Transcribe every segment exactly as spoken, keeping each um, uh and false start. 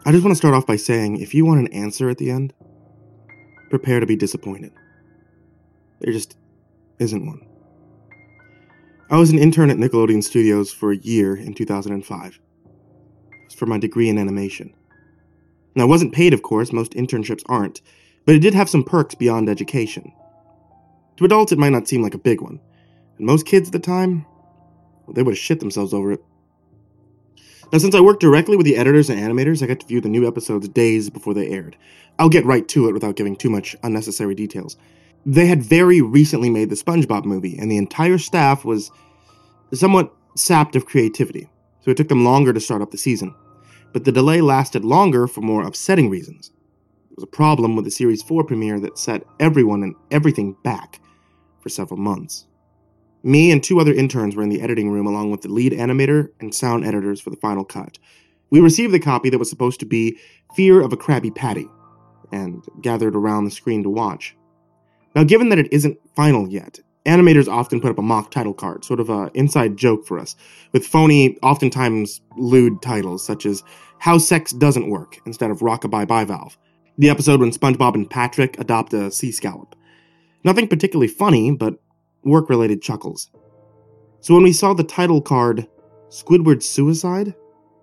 I just want to start off by saying, if you want an answer at the end, prepare to be disappointed. There just isn't one. I was an intern at Nickelodeon Studios for a year in two thousand five. It was for my degree in animation. Now, I wasn't paid, of course, most internships aren't, but it did have some perks beyond education. To adults, it might not seem like a big one, and most kids at the time, well, they would have shit themselves over it. Now, since I worked directly with the editors and animators, I got to view the new episodes days before they aired. I'll get right to it without giving too much unnecessary details. They had very recently made the SpongeBob movie, and the entire staff was somewhat sapped of creativity, so it took them longer to start up the season. But the delay lasted longer for more upsetting reasons. There was a problem with the Series four premiere that set everyone and everything back for several months. Me and two other interns were in the editing room along with the lead animator and sound editors for the final cut. We received the copy that was supposed to be Fear of a Krabby Patty, and gathered around the screen to watch. Now, given that it isn't final yet, animators often put up a mock title card, sort of an inside joke for us, with phony, oftentimes lewd titles such as How Sex Doesn't Work instead of Rockabye Bivalve, the episode when SpongeBob and Patrick adopt a sea scallop. Nothing particularly funny, but work-related chuckles. So when we saw the title card, Squidward's Suicide,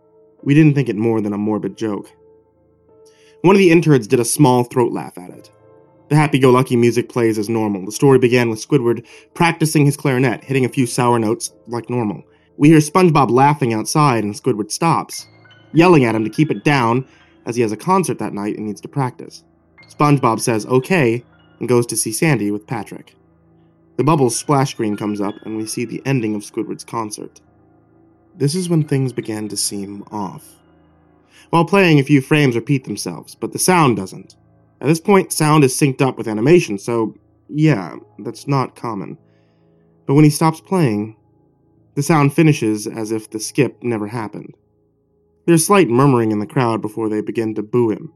we didn't think it more than a morbid joke. One of the interns did a small throat laugh at it. The happy-go-lucky music plays as normal. The story began with Squidward practicing his clarinet, hitting a few sour notes like normal. We hear SpongeBob laughing outside, and Squidward stops, yelling at him to keep it down, as he has a concert that night and needs to practice. SpongeBob says okay, and goes to see Sandy with Patrick. The Bubbles splash screen comes up, and we see the ending of Squidward's concert. This is when things began to seem off. While playing, a few frames repeat themselves, but the sound doesn't. At this point, sound is synced up with animation, so yeah, that's not common. But when he stops playing, the sound finishes as if the skip never happened. There's slight murmuring in the crowd before they begin to boo him.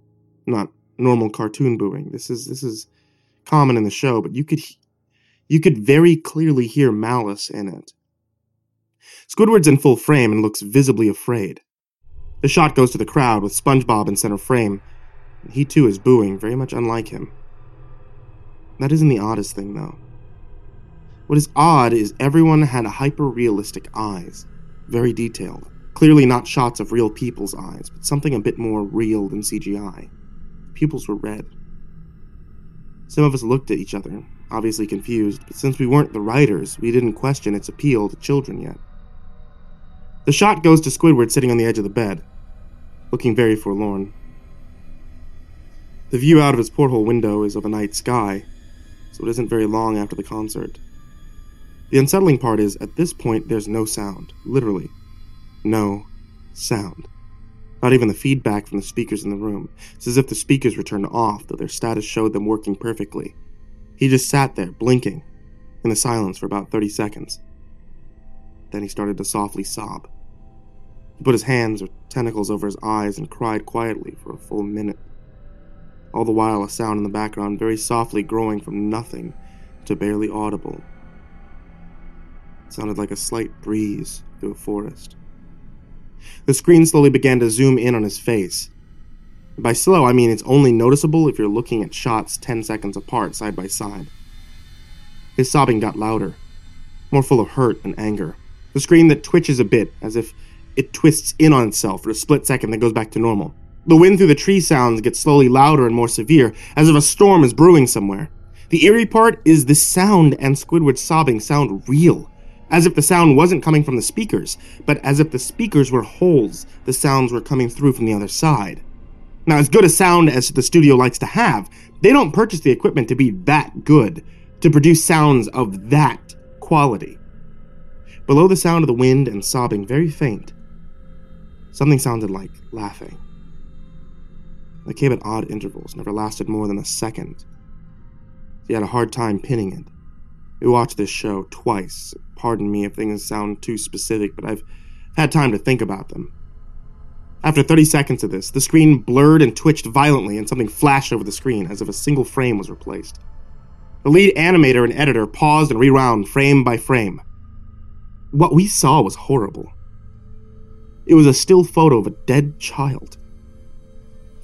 Not normal cartoon booing. This is this is common in the show, but you could you could very clearly hear malice in it. Squidward's in full frame and looks visibly afraid. The shot goes to the crowd with SpongeBob in center frame. He too is booing, very much unlike him. That isn't the oddest thing, though. What is odd is everyone had hyper-realistic eyes, very detailed. Clearly not shots of real people's eyes, but something a bit more real than C G I. The pupils were red. Some of us looked at each other, obviously confused, but since we weren't the writers, we didn't question its appeal to children yet. The shot goes to Squidward sitting on the edge of the bed, looking very forlorn. The view out of his porthole window is of a night sky, so it isn't very long after the concert. The unsettling part is, at this point, there's no sound. Literally, no sound. Not even the feedback from the speakers in the room. It's as if the speakers were turned off, though their status showed them working perfectly. He just sat there, blinking, in the silence for about thirty seconds. Then he started to softly sob. He put his hands or tentacles over his eyes and cried quietly for a full minute. All the while, a sound in the background very softly growing from nothing to barely audible. It sounded like a slight breeze through a forest. The screen slowly began to zoom in on his face. By slow, I mean it's only noticeable if you're looking at shots ten seconds apart, side by side. His sobbing got louder, more full of hurt and anger. The screen that twitches a bit, as if it twists in on itself for a split second then goes back to normal. The wind through the tree sounds gets slowly louder and more severe, as if a storm is brewing somewhere. The eerie part is the sound and Squidward's sobbing sound real, as if the sound wasn't coming from the speakers, but as if the speakers were holes the sounds were coming through from the other side. Now, as good a sound as the studio likes to have, they don't purchase the equipment to be that good, to produce sounds of that quality. Below the sound of the wind and sobbing, very faint, something sounded like laughing. It came at odd intervals, never lasted more than a second. He had a hard time pinning it. We watched this show twice. Pardon me if things sound too specific, but I've had time to think about them. After thirty seconds of this, the screen blurred and twitched violently and something flashed over the screen as if a single frame was replaced. The lead animator and editor paused and rewound frame by frame. What we saw was horrible. It was a still photo of a dead child,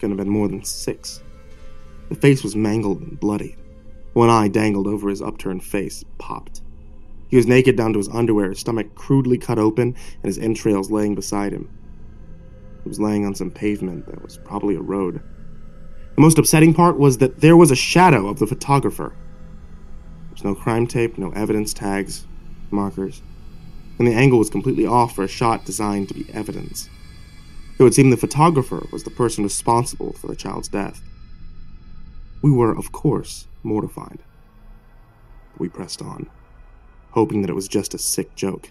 couldn't have been more than six. The face was mangled and bloody. One eye dangled over his upturned face, popped. He was naked down to his underwear, his stomach crudely cut open, and his entrails laying beside him. He was laying on some pavement that was probably a road. The most upsetting part was that there was a shadow of the photographer. There was no crime tape, no evidence tags, markers, and the angle was completely off for a shot designed to be evidence. It would seem the photographer was the person responsible for the child's death. We were, of course, mortified. We pressed on, hoping that it was just a sick joke.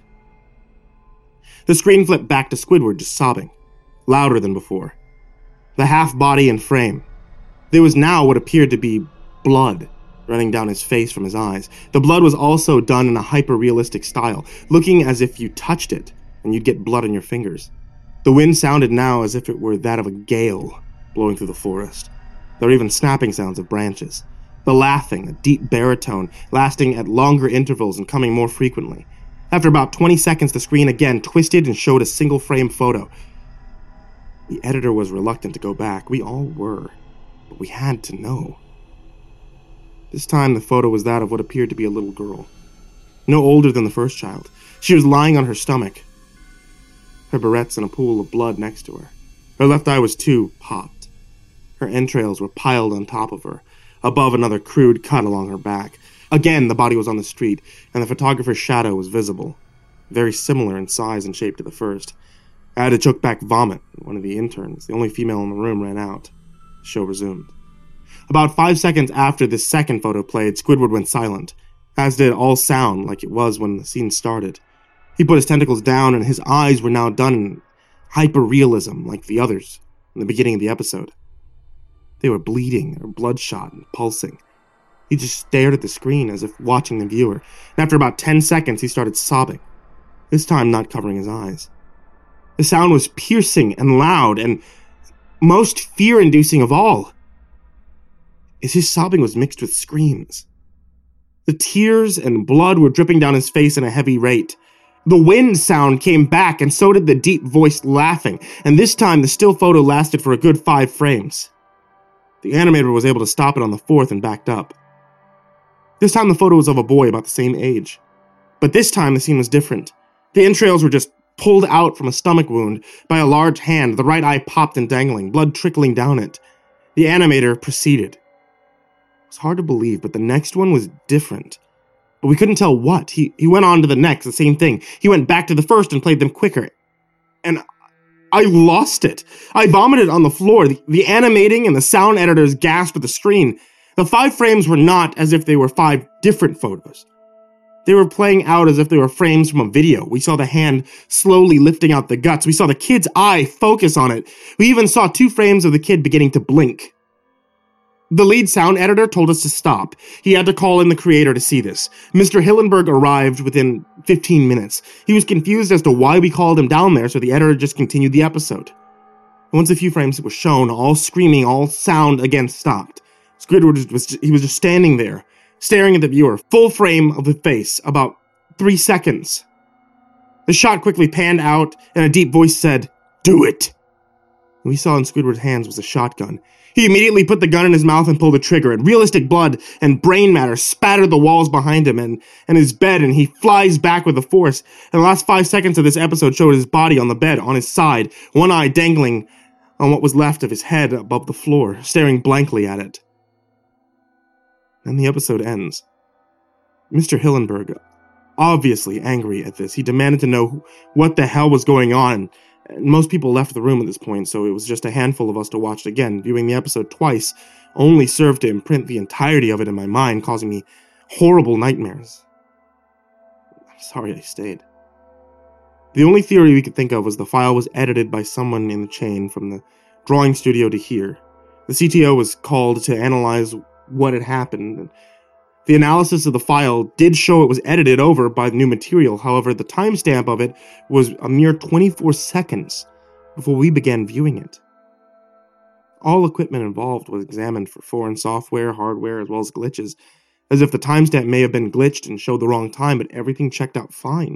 The screen flipped back to Squidward just sobbing, louder than before. The half body and frame. There was now what appeared to be blood running down his face from his eyes. The blood was also done in a hyper-realistic style, looking as if you touched it and you'd get blood on your fingers. The wind sounded now as if it were that of a gale blowing through the forest. There were even snapping sounds of branches. The laughing, a deep baritone, lasting at longer intervals and coming more frequently. After about twenty seconds, the screen again twisted and showed a single-frame photo. The editor was reluctant to go back. We all were. But we had to know. This time, the photo was that of what appeared to be a little girl. No older than the first child. She was lying on her stomach, her barrettes in a pool of blood next to her. Her left eye was, too, popped. Her entrails were piled on top of her, above another crude cut along her back. Again, the body was on the street, and the photographer's shadow was visible, very similar in size and shape to the first. I had to choke back vomit. One of the interns, the only female in the room, ran out. The show resumed. About five seconds after this second photo played, Squidward went silent, as did all sound like it was when the scene started. He put his tentacles down, and his eyes were now done in hyper-realism like the others in the beginning of the episode. They were bleeding or bloodshot and pulsing. He just stared at the screen as if watching the viewer, and after about ten seconds he started sobbing, this time not covering his eyes. The sound was piercing and loud, and most fear-inducing of all is his sobbing was mixed with screams. The tears and blood were dripping down his face in a heavy rate. The wind sound came back, and so did the deep-voiced laughing, and this time the still photo lasted for a good five frames. The animator was able to stop it on the fourth and backed up. This time the photo was of a boy about the same age. But this time the scene was different. The entrails were just pulled out from a stomach wound by a large hand, the right eye popped and dangling, blood trickling down it. The animator proceeded. It was hard to believe, but the next one was different. But we couldn't tell what. He, he went on to the next, the same thing. He went back to the first and played them quicker. And I lost it. I vomited on the floor. The, the animating and the sound editors gasped at the screen. The five frames were not as if they were five different photos. They were playing out as if they were frames from a video. We saw the hand slowly lifting out the guts. We saw the kid's eye focus on it. We even saw two frames of the kid beginning to blink. The lead sound editor told us to stop. He had to call in the creator to see this. Mister Hillenberg arrived within fifteen minutes. He was confused as to why we called him down there, so the editor just continued the episode. Once a few frames were shown, all screaming, all sound again stopped. Squidward was, he was just standing there, staring at the viewer, full frame of the face, about three seconds. The shot quickly panned out, and a deep voice said, "Do it!" What we saw in Squidward's hands was a shotgun. He immediately put the gun in his mouth and pulled the trigger, and realistic blood and brain matter spattered the walls behind him and, and his bed, and he flies back with the force. And the last five seconds of this episode showed his body on the bed, on his side, one eye dangling on what was left of his head above the floor, staring blankly at it. And the episode ends. Mister Hillenberg, obviously angry at this, he demanded to know what the hell was going on. And most people left the room at this point, so it was just a handful of us to watch it again. Viewing the episode twice only served to imprint the entirety of it in my mind, causing me horrible nightmares. I'm sorry I stayed. The only theory we could think of was the file was edited by someone in the chain from the drawing studio to here. The C T O was called to analyze what had happened, and the analysis of the file did show it was edited over by the new material. However, the timestamp of it was a mere twenty-four seconds before we began viewing it. All equipment involved was examined for foreign software, hardware, as well as glitches, as if the timestamp may have been glitched and showed the wrong time, but everything checked out fine.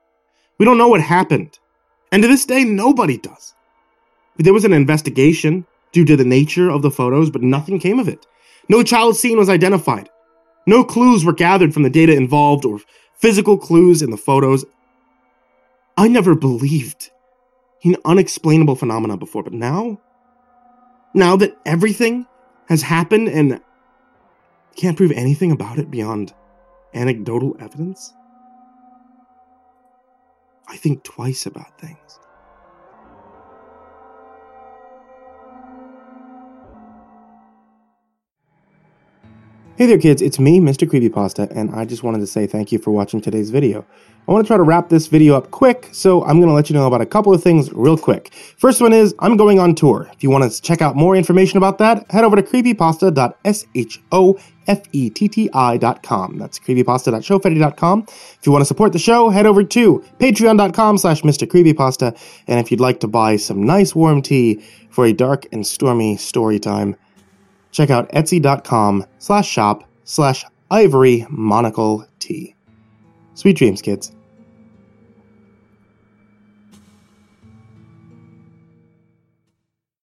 We don't know what happened, and to this day, nobody does. There was an investigation, due to the nature of the photos, but nothing came of it. No child scene was identified. No clues were gathered from the data involved or physical clues in the photos. I never believed in unexplainable phenomena before, but now, now that everything has happened and can't prove anything about it beyond anecdotal evidence, I think twice about things. Hey there kids, it's me, Mister Creepypasta, and I just wanted to say thank you for watching today's video. I want to try to wrap this video up quick, so I'm going to let you know about a couple of things real quick. First one is, I'm going on tour. If you want to check out more information about that, head over to creepypasta dot shofetti dot com. That's creepypasta dot shofetti dot com. If you want to support the show, head over to patreon dot com slash Mister Creepypasta, and if you'd like to buy some nice warm tea for a dark and stormy story time, check out etsy dot com slash shop slash ivory monocle tea. Sweet dreams, kids.